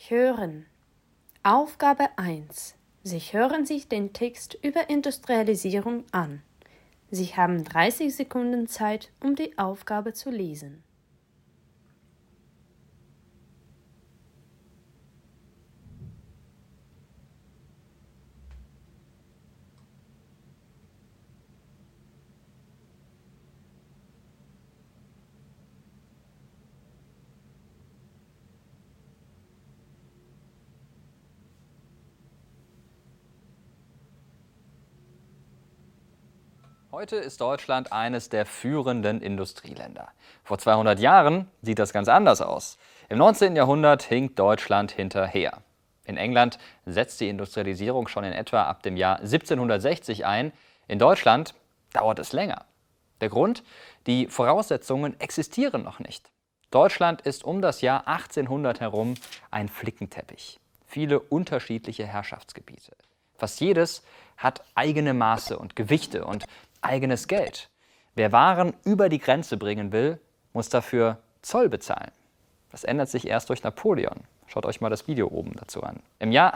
Hören. Aufgabe 1. Sie hören sich den Text über Industrialisierung an. Sie haben 30 Sekunden Zeit, um die Aufgabe zu lesen. Heute ist Deutschland eines der führenden Industrieländer. Vor 200 Jahren sieht das ganz anders aus. Im 19. Jahrhundert hinkt Deutschland hinterher. In England setzt die Industrialisierung schon in etwa ab dem Jahr 1760 ein. In Deutschland dauert es länger. Der Grund? Die Voraussetzungen existieren noch nicht. Deutschland ist um das Jahr 1800 herum ein Flickenteppich. Viele unterschiedliche Herrschaftsgebiete. Fast jedes hat eigene Maße und Gewichte und eigenes Geld. Wer Waren über die Grenze bringen will, muss dafür Zoll bezahlen. Das ändert sich erst durch Napoleon. Schaut euch mal das Video oben dazu an. Im Jahr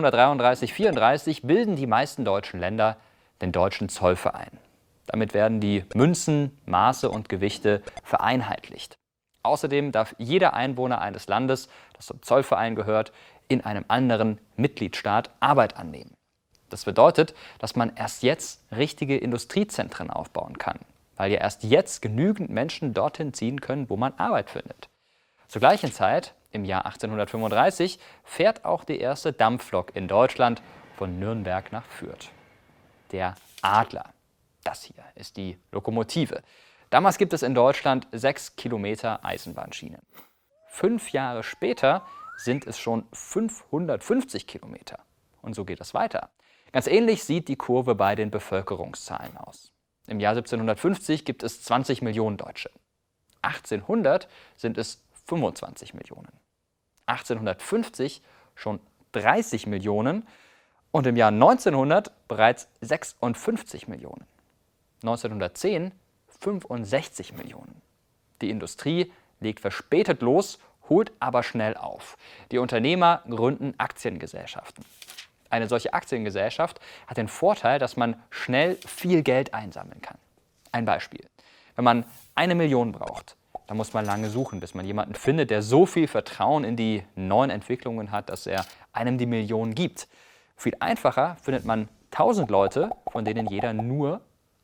1833/34 bilden die meisten deutschen Länder den Deutschen Zollverein. Damit werden die Münzen, Maße und Gewichte vereinheitlicht. Außerdem darf jeder Einwohner eines Landes, das zum Zollverein gehört, in einem anderen Mitgliedstaat Arbeit annehmen. Das bedeutet, dass man erst jetzt richtige Industriezentren aufbauen kann, weil ja erst jetzt genügend Menschen dorthin ziehen können, wo man Arbeit findet. Zur gleichen Zeit, im Jahr 1835, fährt auch die erste Dampflok in Deutschland von Nürnberg nach Fürth. Der Adler. Das hier ist die Lokomotive. Damals gibt es in Deutschland 6 Kilometer Eisenbahnschienen. 5 Jahre später sind es schon 550 Kilometer. Und so geht es weiter. Ganz ähnlich sieht die Kurve bei den Bevölkerungszahlen aus. Im Jahr 1750 gibt es 20 Millionen Deutsche. 1800 sind es 25 Millionen. 1850 schon 30 Millionen und im Jahr 1900 bereits 56 Millionen. 1910 65 Millionen. Die Industrie legt verspätet los, holt aber schnell auf. Die Unternehmer gründen Aktiengesellschaften. Eine solche Aktiengesellschaft hat den Vorteil, dass man schnell viel Geld einsammeln kann. Ein Beispiel. Wenn man 1 Million braucht, dann muss man lange suchen, bis man jemanden findet, der so viel Vertrauen in die neuen Entwicklungen hat, dass er einem die Million gibt. Viel einfacher findet man 1000 Leute, von denen jeder nur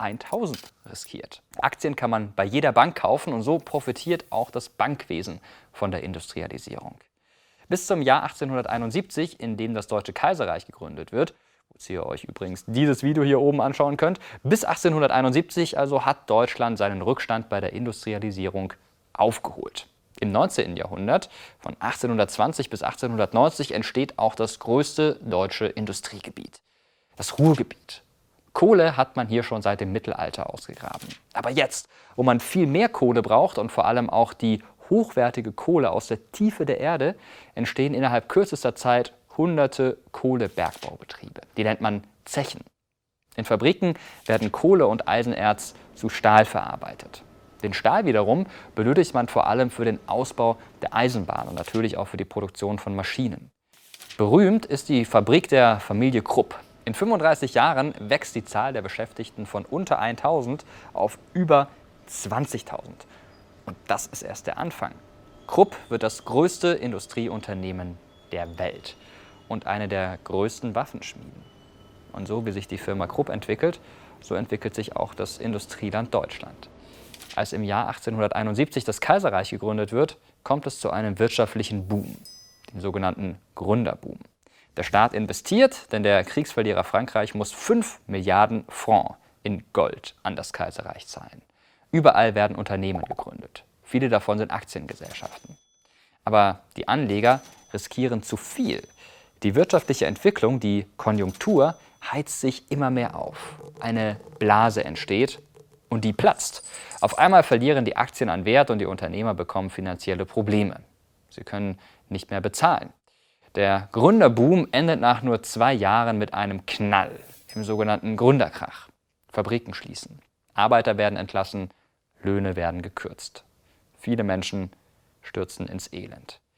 1000 riskiert. Aktien kann man bei jeder Bank kaufen und so profitiert auch das Bankwesen von der Industrialisierung. Bis zum Jahr 1871, in dem das Deutsche Kaiserreich gegründet wird, wozu ihr euch übrigens dieses Video hier oben anschauen könnt, bis 1871 also hat Deutschland seinen Rückstand bei der Industrialisierung aufgeholt. Im 19. Jahrhundert, von 1820 bis 1890, entsteht auch das größte deutsche Industriegebiet, das Ruhrgebiet. Kohle hat man hier schon seit dem Mittelalter ausgegraben. Aber jetzt, wo man viel mehr Kohle braucht und vor allem auch die hochwertige Kohle aus der Tiefe der Erde, entstehen innerhalb kürzester Zeit hunderte Kohlebergbaubetriebe. Die nennt man Zechen. In Fabriken werden Kohle und Eisenerz zu Stahl verarbeitet. Den Stahl wiederum benötigt man vor allem für den Ausbau der Eisenbahn und natürlich auch für die Produktion von Maschinen. Berühmt ist die Fabrik der Familie Krupp. In 35 Jahren wächst die Zahl der Beschäftigten von unter 1000 auf über 20.000. Und das ist erst der Anfang. Krupp wird das größte Industrieunternehmen der Welt und eine der größten Waffenschmieden. Und so wie sich die Firma Krupp entwickelt, so entwickelt sich auch das Industrieland Deutschland. Als im Jahr 1871 das Kaiserreich gegründet wird, kommt es zu einem wirtschaftlichen Boom, dem sogenannten Gründerboom. Der Staat investiert, denn der Kriegsverlierer Frankreich muss 5 Milliarden Francs in Gold an das Kaiserreich zahlen. Überall werden Unternehmen gegründet. Viele davon sind Aktiengesellschaften. Aber die Anleger riskieren zu viel. Die wirtschaftliche Entwicklung, die Konjunktur, heizt sich immer mehr auf. Eine Blase entsteht und die platzt. Auf einmal verlieren die Aktien an Wert und die Unternehmer bekommen finanzielle Probleme. Sie können nicht mehr bezahlen. Der Gründerboom endet nach nur 2 Jahren mit einem Knall, im sogenannten Gründerkrach. Fabriken schließen, Arbeiter werden entlassen, Löhne werden gekürzt. Viele Menschen stürzen ins Elend.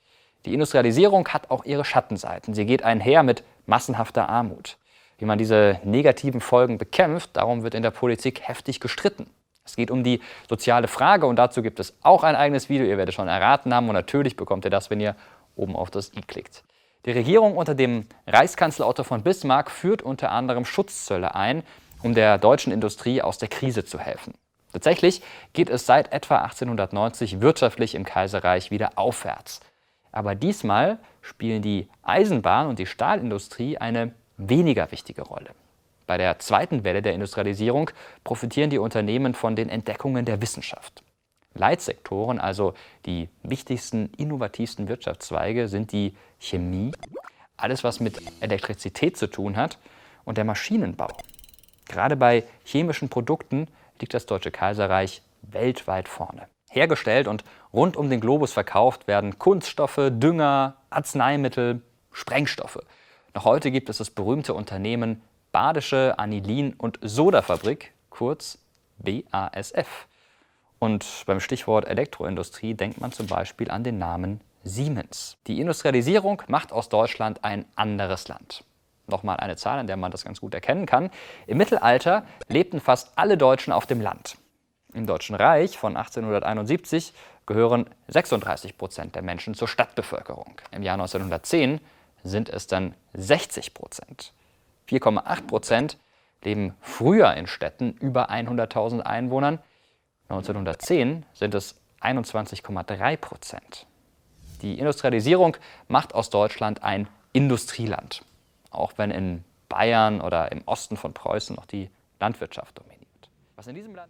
Die Industrialisierung hat auch ihre Schattenseiten. Sie geht einher mit massenhafter Armut. Wie man diese negativen Folgen bekämpft, darum wird in der Politik heftig gestritten. Es geht um die soziale Frage und dazu gibt es auch ein eigenes Video, ihr werdet schon erraten haben und natürlich bekommt ihr das, wenn ihr oben auf das i klickt. Die Regierung unter dem Reichskanzler Otto von Bismarck führt unter anderem Schutzzölle ein, um der deutschen Industrie aus der Krise zu helfen. Tatsächlich geht es seit etwa 1890 wirtschaftlich im Kaiserreich wieder aufwärts. Aber diesmal spielen die Eisenbahn und die Stahlindustrie eine weniger wichtige Rolle. Bei der zweiten Welle der Industrialisierung profitieren die Unternehmen von den Entdeckungen der Wissenschaft. Leitsektoren, also die wichtigsten, innovativsten Wirtschaftszweige, sind die Chemie, alles was mit Elektrizität zu tun hat, und der Maschinenbau. Gerade bei chemischen Produkten liegt das Deutsche Kaiserreich weltweit vorne. Hergestellt und rund um den Globus verkauft werden Kunststoffe, Dünger, Arzneimittel, Sprengstoffe. Noch heute gibt es das berühmte Unternehmen Badische Anilin- und Sodafabrik, kurz BASF. Und beim Stichwort Elektroindustrie denkt man zum Beispiel an den Namen Siemens. Die Industrialisierung macht aus Deutschland ein anderes Land. Nochmal eine Zahl, an der man das ganz gut erkennen kann. Im Mittelalter lebten fast alle Deutschen auf dem Land. Im Deutschen Reich von 1871 gehören 36% der Menschen zur Stadtbevölkerung. Im Jahr 1910 sind es dann 60%. 4,8% leben früher in Städten über 100.000 Einwohnern. 1910 sind es 21,3%. Die Industrialisierung macht aus Deutschland ein Industrieland, auch wenn in Bayern oder im Osten von Preußen noch die Landwirtschaft dominiert. Was in diesem Land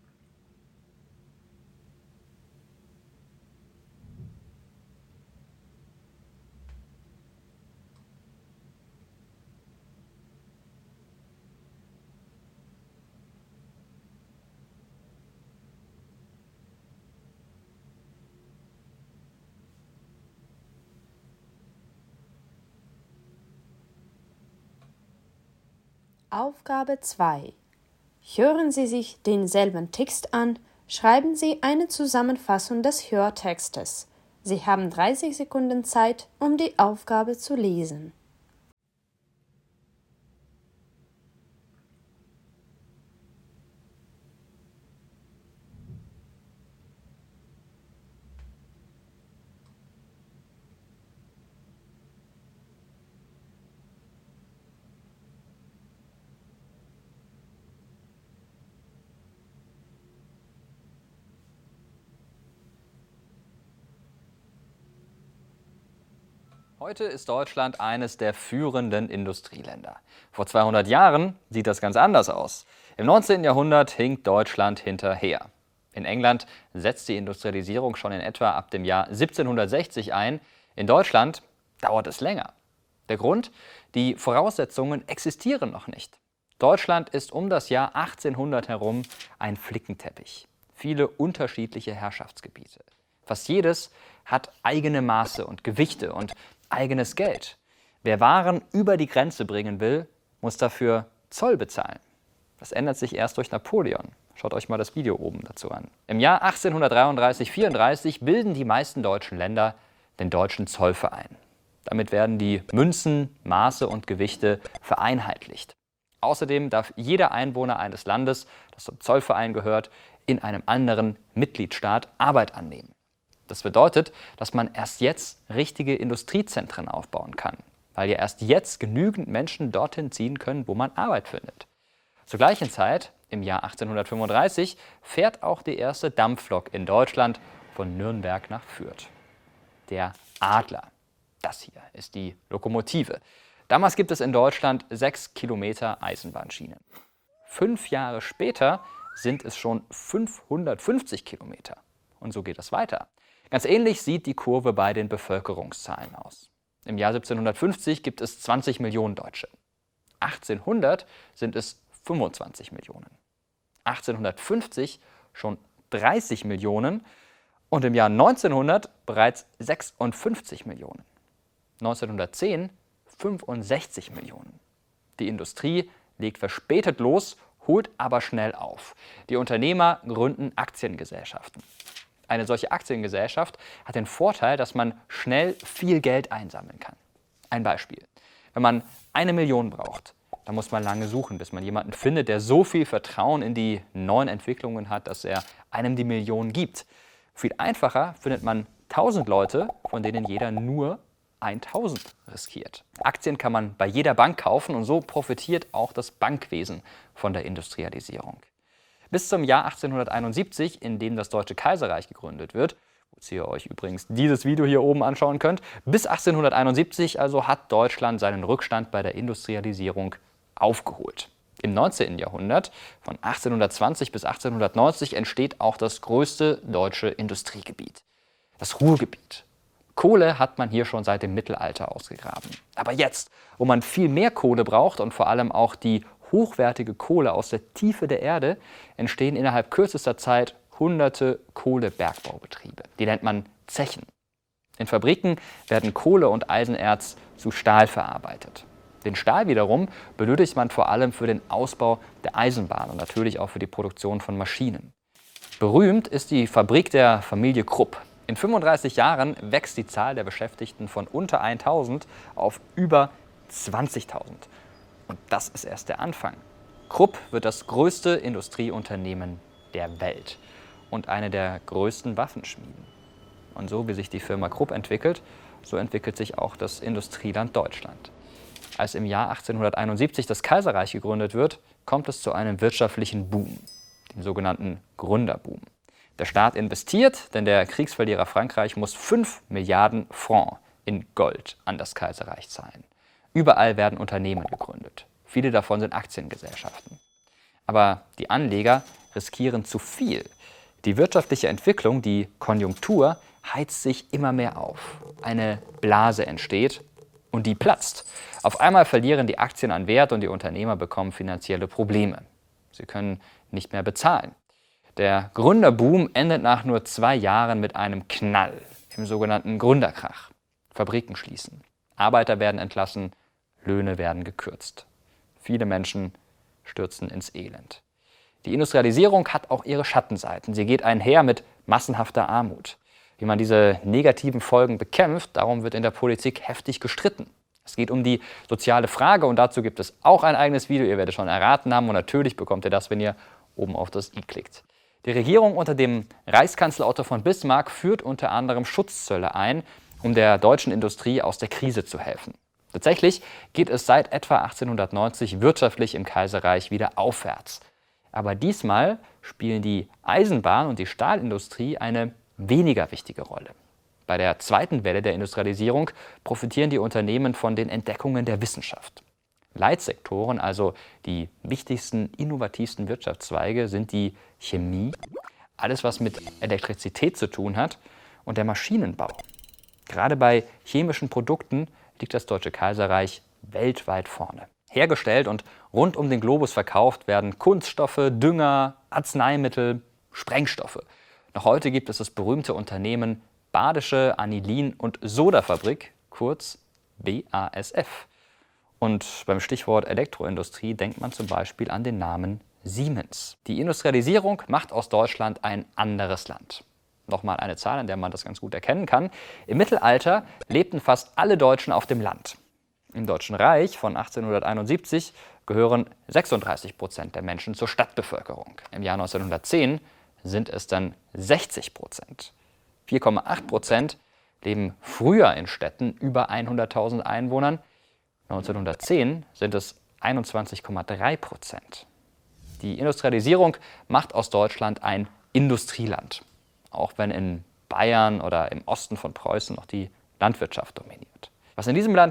Aufgabe 2. Hören Sie sich denselben Text an, schreiben Sie eine Zusammenfassung des Hörtextes. Sie haben 30 Sekunden Zeit, um die Aufgabe zu lesen. Heute ist Deutschland eines der führenden Industrieländer. Vor 200 Jahren sieht das ganz anders aus. Im 19. Jahrhundert hinkt Deutschland hinterher. In England setzt die Industrialisierung schon in etwa ab dem Jahr 1760 ein. In Deutschland dauert es länger. Der Grund? Die Voraussetzungen existieren noch nicht. Deutschland ist um das Jahr 1800 herum ein Flickenteppich. Viele unterschiedliche Herrschaftsgebiete. Fast jedes hat eigene Maße und Gewichte und eigenes Geld. Wer Waren über die Grenze bringen will, muss dafür Zoll bezahlen. Das ändert sich erst durch Napoleon. Schaut euch mal das Video oben dazu an. Im Jahr 1833/34 bilden die meisten deutschen Länder den Deutschen Zollverein. Damit werden die Münzen, Maße und Gewichte vereinheitlicht. Außerdem darf jeder Einwohner eines Landes, das zum Zollverein gehört, in einem anderen Mitgliedstaat Arbeit annehmen. Das bedeutet, dass man erst jetzt richtige Industriezentren aufbauen kann, weil ja erst jetzt genügend Menschen dorthin ziehen können, wo man Arbeit findet. Zur gleichen Zeit, im Jahr 1835, fährt auch die erste Dampflok in Deutschland von Nürnberg nach Fürth. Der Adler. Das hier ist die Lokomotive. Damals gibt es in Deutschland 6 Kilometer Eisenbahnschienen. 5 Jahre später sind es schon 550 Kilometer. Und so geht es weiter. Ganz ähnlich sieht die Kurve bei den Bevölkerungszahlen aus. Im Jahr 1750 gibt es 20 Millionen Deutsche. 1800 sind es 25 Millionen. 1850 schon 30 Millionen und im Jahr 1900 bereits 56 Millionen. 1910 65 Millionen. Die Industrie legt verspätet los, holt aber schnell auf. Die Unternehmer gründen Aktiengesellschaften. Eine solche Aktiengesellschaft hat den Vorteil, dass man schnell viel Geld einsammeln kann. Ein Beispiel. Wenn man 1 Million braucht, dann muss man lange suchen, bis man jemanden findet, der so viel Vertrauen in die neuen Entwicklungen hat, dass er einem die Million gibt. Viel einfacher findet man 1000 Leute, von denen jeder nur 1000 riskiert. Aktien kann man bei jeder Bank kaufen und so profitiert auch das Bankwesen von der Industrialisierung. Bis zum Jahr 1871, in dem das Deutsche Kaiserreich gegründet wird, wozu ihr euch übrigens dieses Video hier oben anschauen könnt, bis 1871 also hat Deutschland seinen Rückstand bei der Industrialisierung aufgeholt. Im 19. Jahrhundert, von 1820 bis 1890, entsteht auch das größte deutsche Industriegebiet, das Ruhrgebiet. Kohle hat man hier schon seit dem Mittelalter ausgegraben. Aber jetzt, wo man viel mehr Kohle braucht und vor allem auch die hochwertige Kohle aus der Tiefe der Erde, entstehen innerhalb kürzester Zeit hunderte Kohlebergbaubetriebe. Die nennt man Zechen. In Fabriken werden Kohle und Eisenerz zu Stahl verarbeitet. Den Stahl wiederum benötigt man vor allem für den Ausbau der Eisenbahn und natürlich auch für die Produktion von Maschinen. Berühmt ist die Fabrik der Familie Krupp. In 35 Jahren wächst die Zahl der Beschäftigten von unter 1000 auf über 20.000. Und das ist erst der Anfang. Krupp wird das größte Industrieunternehmen der Welt und eine der größten Waffenschmieden. Und so wie sich die Firma Krupp entwickelt, so entwickelt sich auch das Industrieland Deutschland. Als im Jahr 1871 das Kaiserreich gegründet wird, kommt es zu einem wirtschaftlichen Boom, dem sogenannten Gründerboom. Der Staat investiert, denn der Kriegsverlierer Frankreich muss 5 Milliarden Francs in Gold an das Kaiserreich zahlen. Überall werden Unternehmen gegründet. Viele davon sind Aktiengesellschaften. Aber die Anleger riskieren zu viel. Die wirtschaftliche Entwicklung, die Konjunktur, heizt sich immer mehr auf. Eine Blase entsteht und die platzt. Auf einmal verlieren die Aktien an Wert und die Unternehmer bekommen finanzielle Probleme. Sie können nicht mehr bezahlen. Der Gründerboom endet nach nur 2 Jahren mit einem Knall, im sogenannten Gründerkrach. Fabriken schließen, Arbeiter werden entlassen, Löhne werden gekürzt. Viele Menschen stürzen ins Elend. Die Industrialisierung hat auch ihre Schattenseiten. Sie geht einher mit massenhafter Armut. Wie man diese negativen Folgen bekämpft, darum wird in der Politik heftig gestritten. Es geht um die soziale Frage und dazu gibt es auch ein eigenes Video, ihr werdet schon erraten haben und natürlich bekommt ihr das, wenn ihr oben auf das i klickt. Die Regierung unter dem Reichskanzler Otto von Bismarck führt unter anderem Schutzzölle ein, um der deutschen Industrie aus der Krise zu helfen. Tatsächlich geht es seit etwa 1890 wirtschaftlich im Kaiserreich wieder aufwärts. Aber diesmal spielen die Eisenbahn und die Stahlindustrie eine weniger wichtige Rolle. Bei der zweiten Welle der Industrialisierung profitieren die Unternehmen von den Entdeckungen der Wissenschaft. Leitsektoren, also die wichtigsten, innovativsten Wirtschaftszweige, sind die Chemie, alles was mit Elektrizität zu tun hat, und der Maschinenbau. Gerade bei chemischen Produkten liegt das Deutsche Kaiserreich weltweit vorne. Hergestellt und rund um den Globus verkauft werden Kunststoffe, Dünger, Arzneimittel, Sprengstoffe. Noch heute gibt es das berühmte Unternehmen Badische Anilin- und Sodafabrik, kurz BASF. Und beim Stichwort Elektroindustrie denkt man zum Beispiel an den Namen Siemens. Die Industrialisierung macht aus Deutschland ein anderes Land. Nochmal eine Zahl, an der man das ganz gut erkennen kann. Im Mittelalter lebten fast alle Deutschen auf dem Land. Im Deutschen Reich von 1871 gehören 36% der Menschen zur Stadtbevölkerung. Im Jahr 1910 sind es dann 60%. 4,8% leben früher in Städten über 100.000 Einwohnern. 1910 sind es 21,3%. Die Industrialisierung macht aus Deutschland ein Industrieland, auch wenn in Bayern oder im Osten von Preußen noch die Landwirtschaft dominiert. Was in diesem Land